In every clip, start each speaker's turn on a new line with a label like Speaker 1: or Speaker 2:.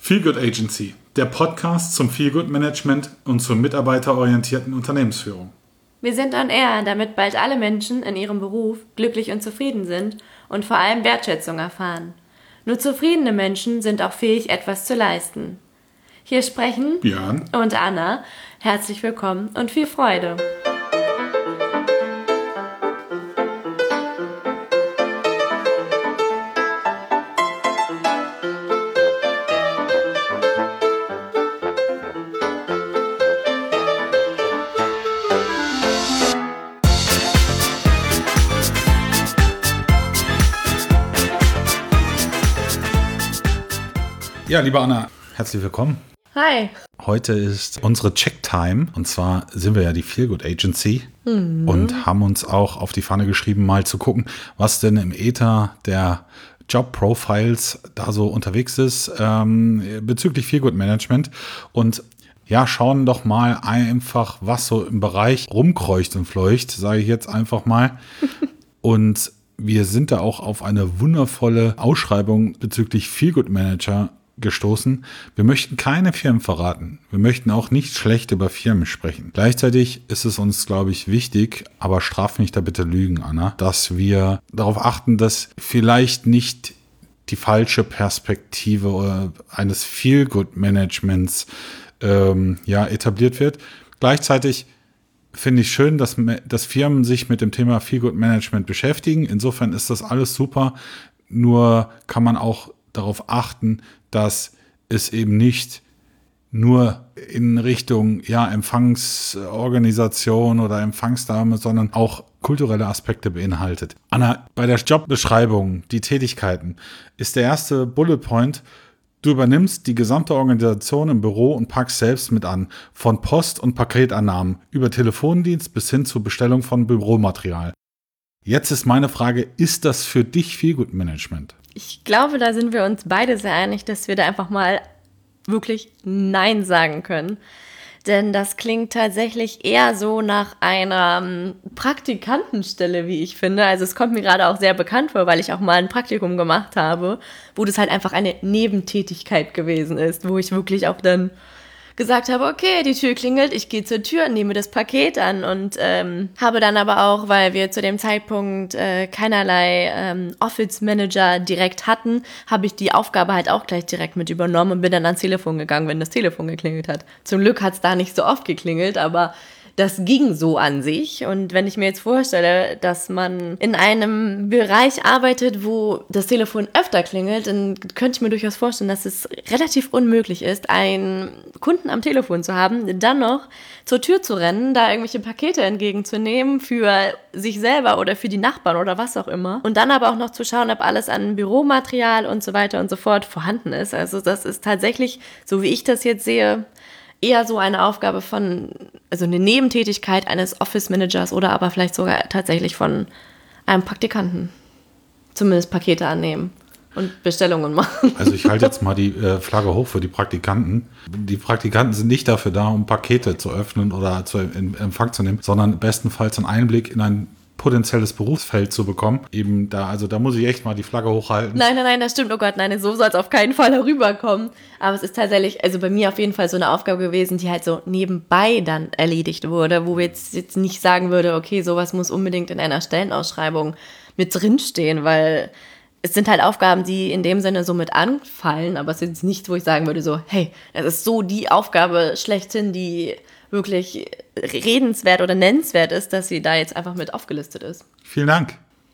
Speaker 1: Feelgood Agency, der Podcast zum Feelgood-Management und zur mitarbeiterorientierten Unternehmensführung.
Speaker 2: Wir sind on air, damit bald alle Menschen in ihrem Beruf glücklich und zufrieden sind und vor allem Wertschätzung erfahren. Nur zufriedene Menschen sind auch fähig, etwas zu leisten. Hier sprechen
Speaker 1: Björn
Speaker 2: und Anna. Herzlich willkommen und viel Freude.
Speaker 1: Ja, liebe Anna, herzlich willkommen.
Speaker 2: Hi.
Speaker 1: Heute ist unsere Check-Time und zwar sind wir ja die Feelgood Agency und haben uns auch auf die Fahne geschrieben, mal zu gucken, was denn im Äther der Job-Profiles da so unterwegs ist bezüglich Feelgood Management und ja, schauen doch mal einfach, was so im Bereich rumkreucht und fleucht, sage ich jetzt einfach mal. Und wir sind da auch auf eine wundervolle Ausschreibung bezüglich Feelgood Manager gestoßen. Wir möchten keine Firmen verraten. Wir möchten auch nicht schlecht über Firmen sprechen. Gleichzeitig ist es uns, glaube ich, wichtig, aber straf mich da bitte Lügen, Anna, dass wir darauf achten, dass vielleicht nicht die falsche Perspektive eines Feelgood-Managements etabliert wird. Gleichzeitig finde ich schön, dass Firmen sich mit dem Thema Feelgood-Management beschäftigen. Insofern ist das alles super. Nur kann man auch darauf achten, dass es eben nicht nur in Richtung Empfangsorganisation oder Empfangsdame, sondern auch kulturelle Aspekte beinhaltet. Anna, bei der Jobbeschreibung, die Tätigkeiten, ist der erste Bullet Point: Du übernimmst die gesamte Organisation im Büro und packst selbst mit an, von Post- und Paketannahmen über Telefondienst bis hin zur Bestellung von Büromaterial. Jetzt ist meine Frage, ist das für dich Feelgood Management?
Speaker 2: Ich glaube, da sind wir uns beide sehr einig, dass wir da einfach mal wirklich Nein sagen können. Denn das klingt tatsächlich eher so nach einer Praktikantenstelle, wie ich finde. Also es kommt mir gerade auch sehr bekannt vor, weil ich auch mal ein Praktikum gemacht habe, wo das halt einfach eine Nebentätigkeit gewesen ist, wo ich wirklich auch dann gesagt habe, okay, die Tür klingelt, ich gehe zur Tür, nehme das Paket an und habe dann aber auch, weil wir zu dem Zeitpunkt keinerlei Office Manager direkt hatten, habe ich die Aufgabe halt auch gleich direkt mit übernommen und bin dann ans Telefon gegangen, wenn das Telefon geklingelt hat. Zum Glück hat es da nicht so oft geklingelt, aber das ging so an sich. Und wenn ich mir jetzt vorstelle, dass man in einem Bereich arbeitet, wo das Telefon öfter klingelt, dann könnte ich mir durchaus vorstellen, dass es relativ unmöglich ist, einen Kunden am Telefon zu haben, dann noch zur Tür zu rennen, da irgendwelche Pakete entgegenzunehmen für sich selber oder für die Nachbarn oder was auch immer. Und dann aber auch noch zu schauen, ob alles an Büromaterial und so weiter und so fort vorhanden ist. Also das ist tatsächlich, so wie ich das jetzt sehe, eher so eine Aufgabe also eine Nebentätigkeit eines Office-Managers oder aber vielleicht sogar tatsächlich von einem Praktikanten. Zumindest Pakete annehmen und Bestellungen machen.
Speaker 1: Also ich halte jetzt mal die Flagge hoch für die Praktikanten. Die Praktikanten sind nicht dafür da, um Pakete zu öffnen oder in Empfang zu nehmen, sondern bestenfalls einen Einblick in ein potenzielles Berufsfeld zu bekommen. Eben da muss ich echt mal die Flagge hochhalten.
Speaker 2: Nein, das stimmt. Oh Gott, nein, so soll es auf keinen Fall herüberkommen. Aber es ist tatsächlich, also bei mir auf jeden Fall so eine Aufgabe gewesen, die halt so nebenbei dann erledigt wurde, wo wir jetzt nicht sagen würde, okay, sowas muss unbedingt in einer Stellenausschreibung mit drinstehen, weil es sind halt Aufgaben, die in dem Sinne so mit anfallen, aber es ist jetzt nichts, wo ich sagen würde so, hey, das ist so die Aufgabe schlechthin, die wirklich redenswert oder nennenswert ist, dass sie da jetzt einfach mit aufgelistet ist.
Speaker 1: Vielen Dank.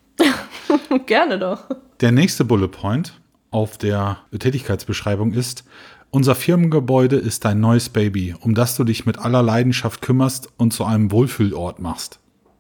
Speaker 2: Gerne doch.
Speaker 1: Der nächste Bullet Point auf der Tätigkeitsbeschreibung ist: Unser Firmengebäude ist dein neues Baby, um das du dich mit aller Leidenschaft kümmerst und zu einem Wohlfühlort machst.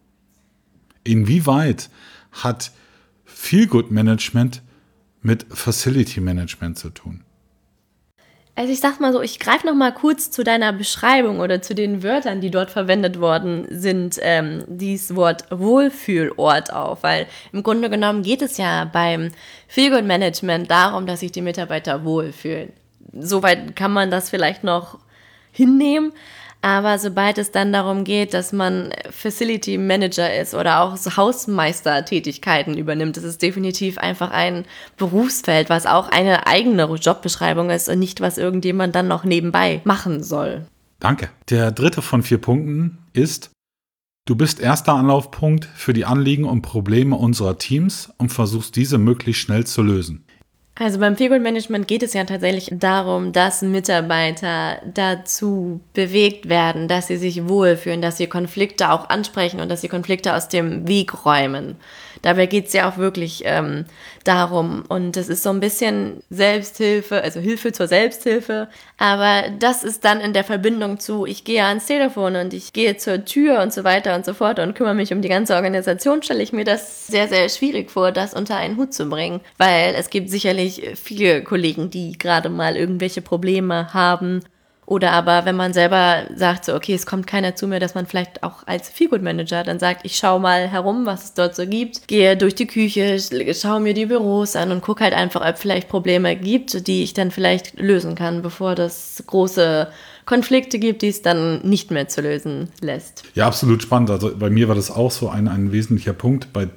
Speaker 1: Inwieweit hat Feelgood Management mit Facility Management zu tun?
Speaker 2: Also ich sag mal so, ich greife noch mal kurz zu deiner Beschreibung oder zu den Wörtern, die dort verwendet worden sind, dieses Wort Wohlfühlort auf, weil im Grunde genommen geht es ja beim Feelgood Management darum, dass sich die Mitarbeiter wohlfühlen. Soweit kann man das vielleicht noch hinnehmen, Aber sobald es dann darum geht, dass man Facility Manager ist oder auch so Hausmeistertätigkeiten übernimmt, das ist definitiv einfach ein Berufsfeld, was auch eine eigene Jobbeschreibung ist und nicht, was irgendjemand dann noch nebenbei machen soll.
Speaker 1: Danke. Der dritte von 4 Punkten ist: Du bist erster Anlaufpunkt für die Anliegen und Probleme unserer Teams und versuchst diese möglichst schnell zu lösen.
Speaker 2: Also beim Feelgood-Management geht es ja tatsächlich darum, dass Mitarbeiter dazu bewegt werden, dass sie sich wohlfühlen, dass sie Konflikte auch ansprechen und dass sie Konflikte aus dem Weg räumen. Dabei geht es ja auch wirklich darum, und das ist so ein bisschen Selbsthilfe, also Hilfe zur Selbsthilfe, aber das ist dann in der Verbindung zu, ich gehe ans Telefon und ich gehe zur Tür und so weiter und so fort und kümmere mich um die ganze Organisation, stelle ich mir das sehr, sehr schwierig vor, das unter einen Hut zu bringen, weil es gibt sicherlich viele Kollegen, die gerade mal irgendwelche Probleme haben. Oder aber, wenn man selber sagt, so, okay, es kommt keiner zu mir, dass man vielleicht auch als Feelgood-Manager dann sagt, ich schaue mal herum, was es dort so gibt, gehe durch die Küche, schaue mir die Büros an und gucke halt einfach, ob es vielleicht Probleme gibt, die ich dann vielleicht lösen kann, bevor das große Konflikte gibt, die es dann nicht mehr zu lösen lässt.
Speaker 1: Ja, absolut spannend. Also bei mir war das auch so ein wesentlicher Punkt bei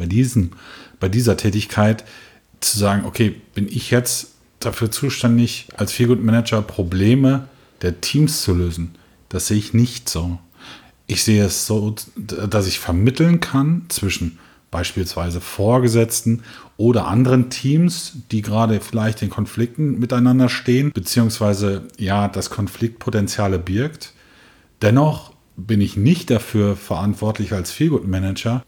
Speaker 1: dieser Tätigkeit, zu sagen, okay, bin ich jetzt dafür zuständig, als Feelgood-Manager Probleme der Teams zu lösen? Das sehe ich nicht so. Ich sehe es so, dass ich vermitteln kann zwischen beispielsweise Vorgesetzten oder anderen Teams, die gerade vielleicht in Konflikten miteinander stehen, beziehungsweise ja, das Konfliktpotenziale birgt. Dennoch bin ich nicht dafür verantwortlich als Feelgood-Manager,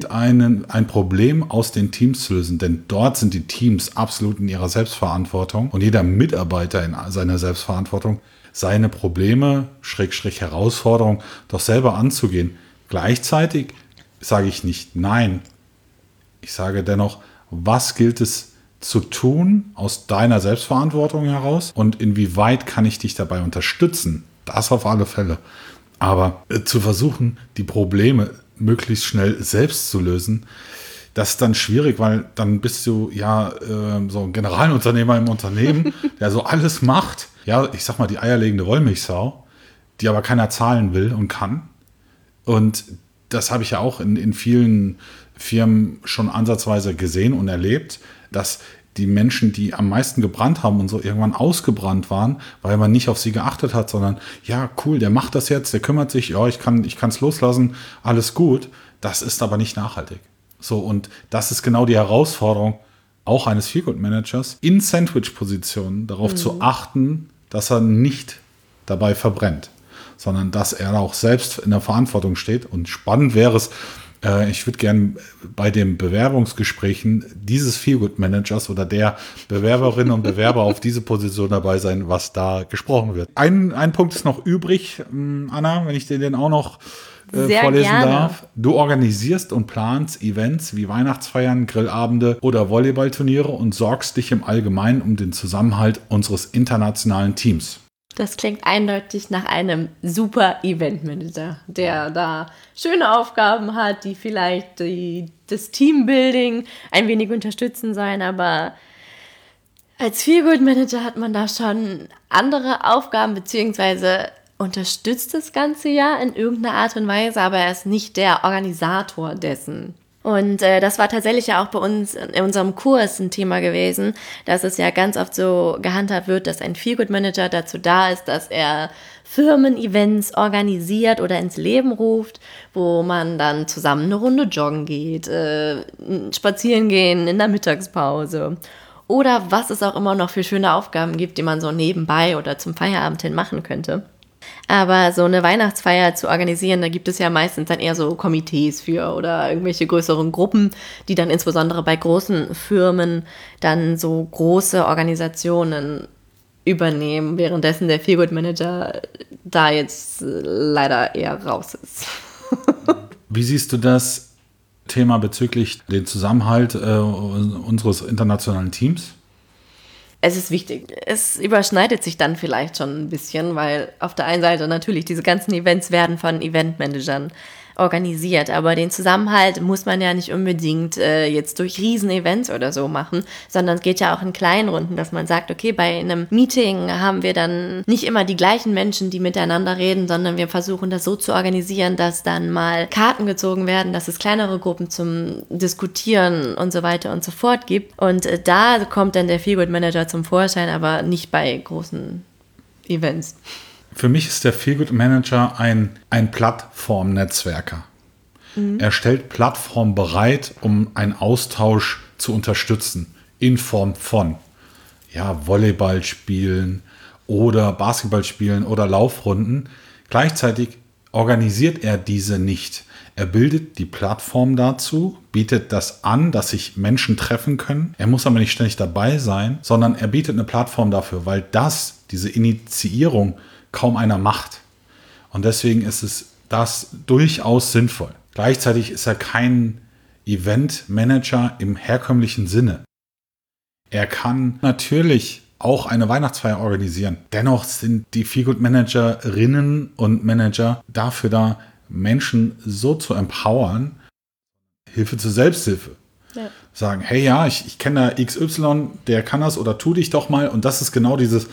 Speaker 1: ein Problem aus den Teams zu lösen. Denn dort sind die Teams absolut in ihrer Selbstverantwortung und jeder Mitarbeiter in seiner Selbstverantwortung, seine Probleme, Herausforderungen doch selber anzugehen. Gleichzeitig sage ich nicht nein. Ich sage dennoch, was gilt es zu tun aus deiner Selbstverantwortung heraus und inwieweit kann ich dich dabei unterstützen? Das auf alle Fälle. Aber zu versuchen, die Probleme möglichst schnell selbst zu lösen, das ist dann schwierig, weil dann bist du ja so ein Generalunternehmer im Unternehmen, der so alles macht. Ja, ich sag mal, die eierlegende Wollmilchsau, die aber keiner zahlen will und kann. Und das habe ich ja auch in vielen Firmen schon ansatzweise gesehen und erlebt, dass die Menschen, die am meisten gebrannt haben und so irgendwann ausgebrannt waren, weil man nicht auf sie geachtet hat, sondern ja, cool, der macht das jetzt, der kümmert sich, ja, ich kann es loslassen, alles gut. Das ist aber nicht nachhaltig. So, und das ist genau die Herausforderung auch eines Feelgood-Managers, in Sandwich-Positionen darauf zu achten, dass er nicht dabei verbrennt, sondern dass er auch selbst in der Verantwortung steht. Und spannend wäre es, ich würde gerne bei den Bewerbungsgesprächen dieses Feelgood-Managers oder der Bewerberinnen und Bewerber auf diese Position dabei sein, was da gesprochen wird. Ein Punkt ist noch übrig, Anna, wenn ich dir den auch noch vorlesen darf. Du organisierst und planst Events wie Weihnachtsfeiern, Grillabende oder Volleyballturniere und sorgst dich im Allgemeinen um den Zusammenhalt unseres internationalen Teams.
Speaker 2: Das klingt eindeutig nach einem super Eventmanager, der da schöne Aufgaben hat, die vielleicht das Teambuilding ein wenig unterstützen sollen, aber als Feelgood-Manager hat man da schon andere Aufgaben, beziehungsweise unterstützt das Ganze ja in irgendeiner Art und Weise, aber er ist nicht der Organisator dessen. Und das war tatsächlich ja auch bei uns in unserem Kurs ein Thema gewesen, dass es ja ganz oft so gehandhabt wird, dass ein Feelgood-Manager dazu da ist, dass er Firmen-Events organisiert oder ins Leben ruft, wo man dann zusammen eine Runde joggen geht, spazieren gehen in der Mittagspause oder was es auch immer noch für schöne Aufgaben gibt, die man so nebenbei oder zum Feierabend hin machen könnte. Aber so eine Weihnachtsfeier zu organisieren, da gibt es ja meistens dann eher so Komitees für oder irgendwelche größeren Gruppen, die dann insbesondere bei großen Firmen dann so große Organisationen übernehmen, währenddessen der Feelgood-Manager da jetzt leider eher raus ist.
Speaker 1: Wie siehst du das Thema bezüglich den Zusammenhalt unseres internationalen Teams?
Speaker 2: Es ist wichtig. Es überschneidet sich dann vielleicht schon ein bisschen, weil auf der einen Seite natürlich diese ganzen Events werden von Eventmanagern organisiert. Aber den Zusammenhalt muss man ja nicht unbedingt jetzt durch Riesenevents oder so machen, sondern es geht ja auch in kleinen Runden, dass man sagt, okay, bei einem Meeting haben wir dann nicht immer die gleichen Menschen, die miteinander reden, sondern wir versuchen das so zu organisieren, dass dann mal Karten gezogen werden, dass es kleinere Gruppen zum Diskutieren und so weiter und so fort gibt. Und da kommt dann der Feelgood Manager zum Vorschein, aber nicht bei großen Events.
Speaker 1: Für mich ist der Feelgood Manager ein Plattformnetzwerker. Er stellt Plattformen bereit, um einen Austausch zu unterstützen, in Form von Volleyball spielen oder Basketball spielen oder Laufrunden. Gleichzeitig organisiert er diese nicht. Er bildet die Plattform dazu, bietet das an, dass sich Menschen treffen können. Er muss aber nicht ständig dabei sein, sondern er bietet eine Plattform dafür, weil diese Initiierung kaum einer macht. Und deswegen ist das durchaus sinnvoll. Gleichzeitig ist er kein Eventmanager im herkömmlichen Sinne. Er kann natürlich auch eine Weihnachtsfeier organisieren. Dennoch sind die Feelgood Managerinnen und Manager dafür da, Menschen so zu empowern, Hilfe zur Selbsthilfe. Ja. Sagen, hey ich kenne da XY, der kann das oder tu dich doch mal. Und das ist genau dieses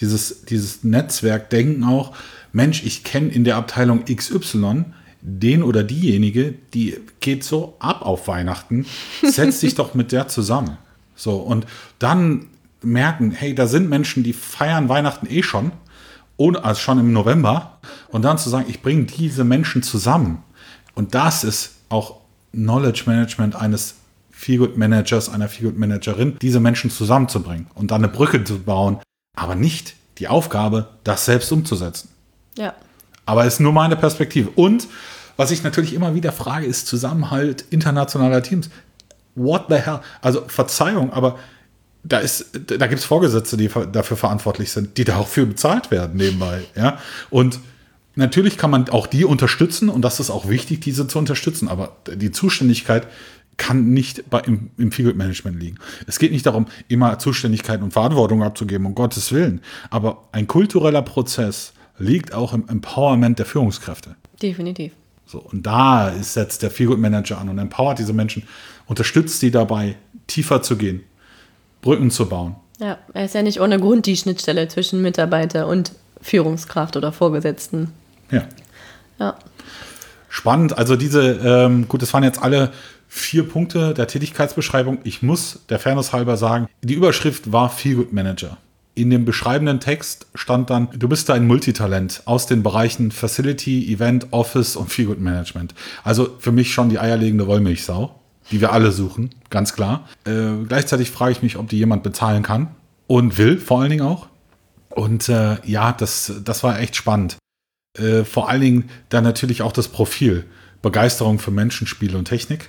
Speaker 1: Netzwerkdenken auch. Mensch, ich kenne in der Abteilung XY den oder diejenige, die geht so ab auf Weihnachten. Setz dich doch mit der zusammen. So, und dann merken, hey, da sind Menschen, die feiern Weihnachten schon, also schon im November. Und dann zu sagen, ich bringe diese Menschen zusammen. Und das ist auch Knowledge Management eines Feelgood Managers, einer Feelgood Managerin, diese Menschen zusammenzubringen und dann eine Brücke zu bauen, aber nicht die Aufgabe, das selbst umzusetzen.
Speaker 2: Ja.
Speaker 1: Aber es ist nur meine Perspektive. Und was ich natürlich immer wieder frage, ist Zusammenhalt internationaler Teams. What the hell? Also Verzeihung, aber da gibt es Vorgesetzte, die dafür verantwortlich sind, die dafür bezahlt werden nebenbei. Ja? Und natürlich kann man auch die unterstützen und das ist auch wichtig, diese zu unterstützen, aber die Zuständigkeit kann nicht im Feelgood Management liegen. Es geht nicht darum, immer Zuständigkeit und Verantwortung abzugeben, um Gottes Willen. Aber ein kultureller Prozess liegt auch im Empowerment der Führungskräfte.
Speaker 2: Definitiv.
Speaker 1: So, und da setzt der Feelgood Manager an und empowert diese Menschen, unterstützt sie dabei, tiefer zu gehen, Brücken zu bauen.
Speaker 2: Ja, er ist ja nicht ohne Grund die Schnittstelle zwischen Mitarbeiter und Führungskraft oder Vorgesetzten. Ja.
Speaker 1: Spannend. Also das waren jetzt alle 4 Punkte der Tätigkeitsbeschreibung. Ich muss der Fairness halber sagen, die Überschrift war Feelgood Manager. In dem beschreibenden Text stand dann, du bist da ein Multitalent aus den Bereichen Facility, Event, Office und Feelgood Management. Also für mich schon die eierlegende Wollmilchsau, die wir alle suchen, ganz klar. Gleichzeitig frage ich mich, ob die jemand bezahlen kann und will, vor allen Dingen auch. Und das war echt spannend. Vor allen Dingen dann natürlich auch das Profil. Begeisterung für Menschen, Spiele und Technik.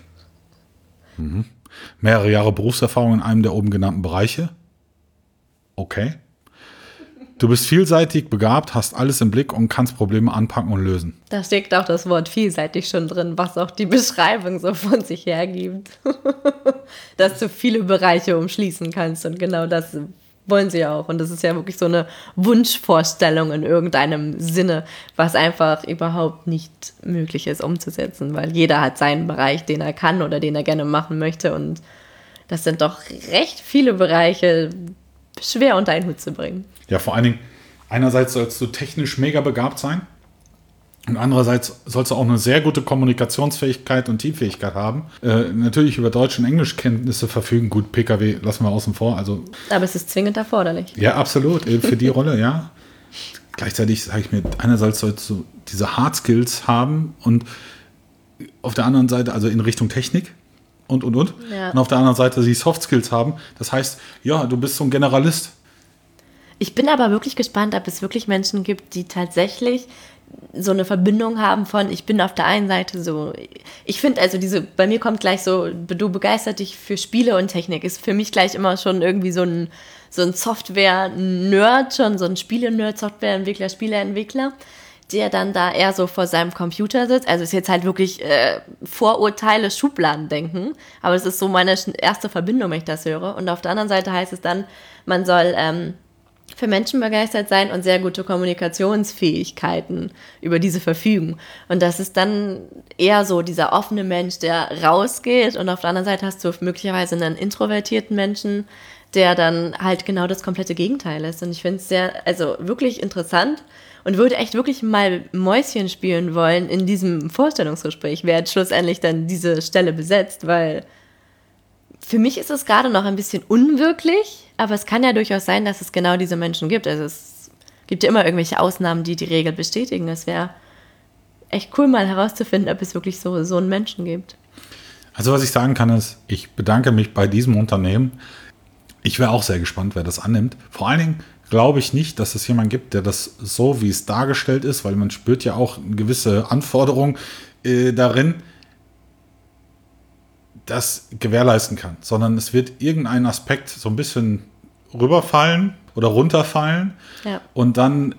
Speaker 1: Mehrere Jahre Berufserfahrung in einem der oben genannten Bereiche. Okay. Du bist vielseitig, begabt, hast alles im Blick und kannst Probleme anpacken und lösen.
Speaker 2: Da steckt auch das Wort vielseitig schon drin, was auch die Beschreibung so von sich hergibt. Dass du viele Bereiche umschließen kannst und genau das wollen sie auch. Und das ist ja wirklich so eine Wunschvorstellung in irgendeinem Sinne, was einfach überhaupt nicht möglich ist umzusetzen, weil jeder hat seinen Bereich, den er kann oder den er gerne machen möchte. Und das sind doch recht viele Bereiche, schwer unter einen Hut zu bringen.
Speaker 1: Ja, vor allen Dingen, einerseits sollst du technisch mega begabt sein und andererseits sollst du auch eine sehr gute Kommunikationsfähigkeit und Teamfähigkeit haben. Natürlich über Deutsch- und Englischkenntnisse verfügen. Gut, PKW lassen wir außen vor. Also,
Speaker 2: aber es ist zwingend erforderlich.
Speaker 1: Ja, absolut. Für die Rolle, ja. Gleichzeitig sage ich mir, einerseits sollst du diese Hard Skills haben und auf der anderen Seite, also in Richtung Technik, und. Ja. Und auf der anderen Seite die Soft Skills haben. Das heißt, ja, du bist so ein Generalist.
Speaker 2: Ich bin aber wirklich gespannt, ob es wirklich Menschen gibt, die tatsächlich so eine Verbindung haben von, ich bin auf der einen Seite so, ich finde also bei mir kommt gleich so, du begeisterst dich für Spiele und Technik, ist für mich gleich immer schon irgendwie so ein Software-Nerd, schon so ein Spiele-Nerd, Softwareentwickler, Spieleentwickler, der dann da eher so vor seinem Computer sitzt. Also ist jetzt halt wirklich Vorurteile, Schubladendenken, aber es ist so meine erste Verbindung, wenn ich das höre. Und auf der anderen Seite heißt es dann, man soll für Menschen begeistert sein und sehr gute Kommunikationsfähigkeiten über diese verfügen. Und das ist dann eher so dieser offene Mensch, der rausgeht, und auf der anderen Seite hast du möglicherweise einen introvertierten Menschen, der dann halt genau das komplette Gegenteil ist. Und ich finde es wirklich interessant und würde echt wirklich mal Mäuschen spielen wollen in diesem Vorstellungsgespräch, wer jetzt schlussendlich dann diese Stelle besetzt, weil für mich ist es gerade noch ein bisschen unwirklich, aber es kann ja durchaus sein, dass es genau diese Menschen gibt. Also es gibt ja immer irgendwelche Ausnahmen, die die Regel bestätigen. Es wäre echt cool, mal herauszufinden, ob es wirklich so einen Menschen gibt.
Speaker 1: Also was ich sagen kann ist, ich bedanke mich bei diesem Unternehmen. Ich wäre auch sehr gespannt, wer das annimmt. Vor allen Dingen glaube ich nicht, dass es jemanden gibt, der das so, wie es dargestellt ist, weil man spürt ja auch eine gewisse Anforderung darin, das gewährleisten kann. Sondern es wird irgendein Aspekt so ein bisschen rüberfallen oder runterfallen.
Speaker 2: Ja.
Speaker 1: Und dann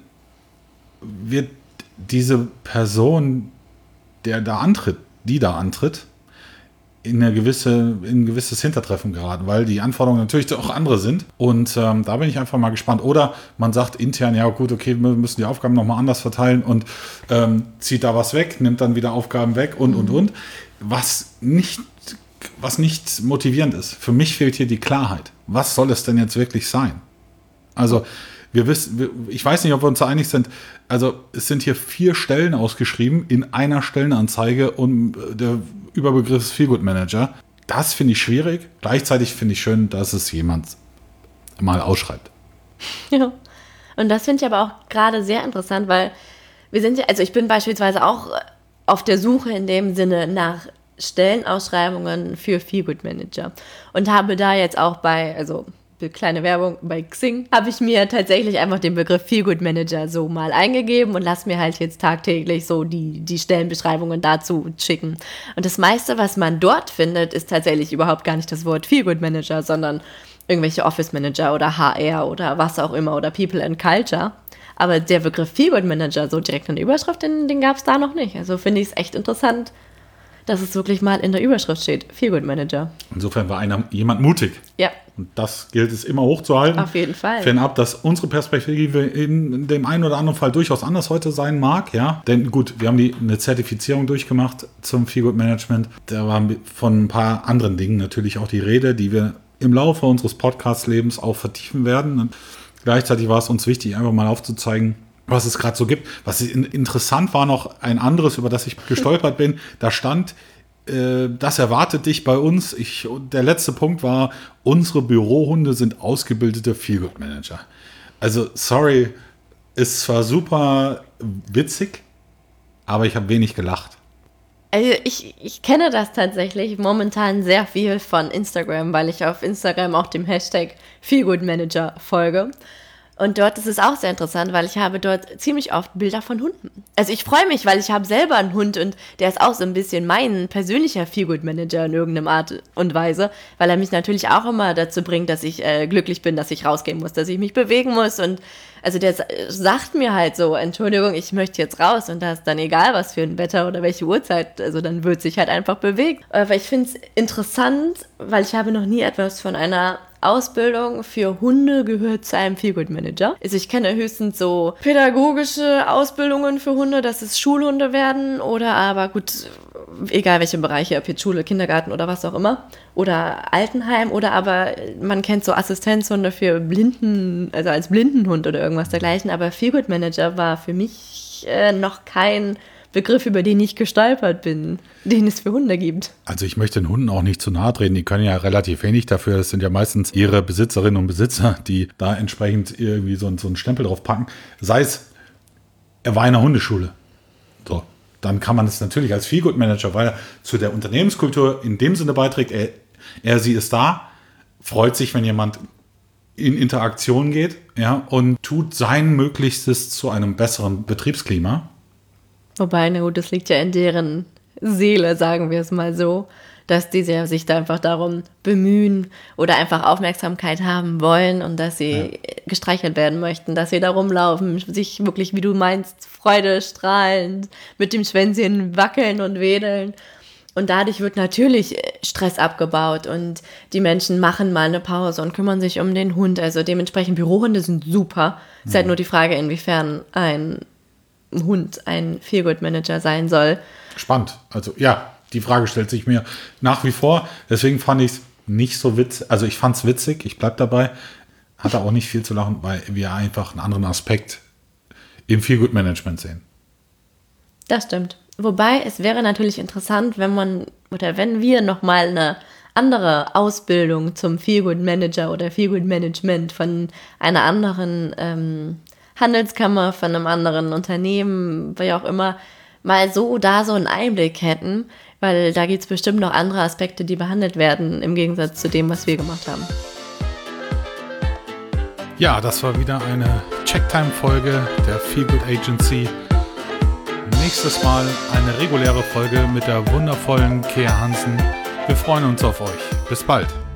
Speaker 1: wird diese Person, die da antritt, in ein gewisses Hintertreffen geraten, weil die Anforderungen natürlich auch andere sind. Und da bin ich einfach mal gespannt. Oder man sagt intern, ja gut, okay, wir müssen die Aufgaben nochmal anders verteilen und zieht da was weg, nimmt dann wieder Aufgaben weg und. Was nicht motivierend ist. Für mich fehlt hier die Klarheit. Was soll es denn jetzt wirklich sein? Also ich weiß nicht, ob wir uns da einig sind. Also es sind hier 4 Stellen ausgeschrieben in einer Stellenanzeige und der Überbegriff ist Feelgood Manager. Das finde ich schwierig. Gleichzeitig finde ich schön, dass es jemand mal ausschreibt.
Speaker 2: Ja. Und das finde ich aber auch gerade sehr interessant, weil ich bin beispielsweise auch auf der Suche in dem Sinne nach Stellenausschreibungen für Feelgood Manager und habe da jetzt auch kleine Werbung, bei Xing habe ich mir tatsächlich einfach den Begriff Feelgood Manager so mal eingegeben und lasse mir halt jetzt tagtäglich so die Stellenbeschreibungen dazu schicken. Und das meiste, was man dort findet, ist tatsächlich überhaupt gar nicht das Wort Feelgood Manager, sondern irgendwelche Office Manager oder HR oder was auch immer oder People and Culture. Aber der Begriff Feelgood Manager so direkt in der Überschrift, den gab es da noch nicht. Also finde ich es echt interessant, dass es wirklich mal in der Überschrift steht, Feelgood Manager.
Speaker 1: Insofern war jemand mutig.
Speaker 2: Ja.
Speaker 1: Und das gilt es immer hochzuhalten.
Speaker 2: Auf jeden Fall.
Speaker 1: Fernab, dass unsere Perspektive in dem einen oder anderen Fall durchaus anders heute sein mag. Ja? Denn gut, wir haben eine Zertifizierung durchgemacht zum Feelgood Management. Da war von ein paar anderen Dingen natürlich auch die Rede, die wir im Laufe unseres Podcast-Lebens auch vertiefen werden. Und gleichzeitig war es uns wichtig, einfach mal aufzuzeigen, was es gerade so gibt. Was interessant war, noch ein anderes, über das ich gestolpert bin. Da stand, das erwartet dich bei uns. Der letzte Punkt war, unsere Bürohunde sind ausgebildete Feelgood Manager. Also, sorry, ist zwar super witzig, aber ich habe wenig gelacht.
Speaker 2: Also ich kenne das tatsächlich momentan sehr viel von Instagram, weil ich auf Instagram auch dem Hashtag Feelgood Manager folge. Und dort ist es auch sehr interessant, weil ich habe dort ziemlich oft Bilder von Hunden. Also ich freue mich, weil ich habe selber einen Hund und der ist auch so ein bisschen mein persönlicher Feelgood-Manager in irgendeiner Art und Weise, weil er mich natürlich auch immer dazu bringt, dass ich glücklich bin, dass ich rausgehen muss, dass ich mich bewegen muss. Und also der sagt mir halt so, Entschuldigung, ich möchte jetzt raus, und da ist dann egal, was für ein Wetter oder welche Uhrzeit, also dann wird sich halt einfach bewegt. Aber ich finde es interessant, weil ich habe noch nie etwas von einer Ausbildung für Hunde gehört zu einem Feelgood Manager. Also ich kenne höchstens so pädagogische Ausbildungen für Hunde, dass es Schulhunde werden, oder aber gut, egal welche Bereiche, ob jetzt Schule, Kindergarten oder was auch immer, oder Altenheim, oder aber man kennt so Assistenzhunde für Blinden, also als Blindenhund oder irgendwas dergleichen, aber Feelgood Manager war für mich noch kein Begriff, über den ich gestolpert bin, den es für Hunde gibt.
Speaker 1: Also ich möchte den Hunden auch nicht zu nahe treten, die können ja relativ wenig dafür, das sind ja meistens ihre Besitzerinnen und Besitzer, die da entsprechend irgendwie so einen Stempel drauf packen. Sei es, er war in einer Hundeschule. So, dann kann man es natürlich als Feelgood Manager, weil er zu der Unternehmenskultur in dem Sinne beiträgt, sie ist da, freut sich, wenn jemand in Interaktion geht, ja, und tut sein Möglichstes zu einem besseren Betriebsklima.
Speaker 2: Wobei, na gut, das liegt ja in deren Seele, sagen wir es mal so, dass die sich da einfach darum bemühen oder einfach Aufmerksamkeit haben wollen und dass sie gestreichelt werden möchten, dass sie da rumlaufen, sich wirklich, wie du meinst, freudestrahlend mit dem Schwänzchen wackeln und wedeln. Und dadurch wird natürlich Stress abgebaut und die Menschen machen mal eine Pause und kümmern sich um den Hund. Also dementsprechend Bürohunde sind super. Es ist halt nur die Frage, inwiefern ein Hund ein Feelgood-Manager sein soll.
Speaker 1: Spannend. Also ja, die Frage stellt sich mir nach wie vor. Deswegen fand ich es nicht so witzig. Also ich fand es witzig, ich bleib dabei. Hatte auch nicht viel zu lachen, weil wir einfach einen anderen Aspekt im Feelgood-Management sehen.
Speaker 2: Das stimmt. Wobei, es wäre natürlich interessant, wenn wir nochmal eine andere Ausbildung zum Feelgood Manager oder Feelgood Management von einer anderen Handelskammer, von einem anderen Unternehmen, wie auch immer, mal so einen Einblick hätten, weil da gibt es bestimmt noch andere Aspekte, die behandelt werden, im Gegensatz zu dem, was wir gemacht haben.
Speaker 1: Ja, das war wieder eine Checktime-Folge der Feelgood Agency. Nächstes Mal eine reguläre Folge mit der wundervollen Kea Hansen. Wir freuen uns auf euch. Bis bald.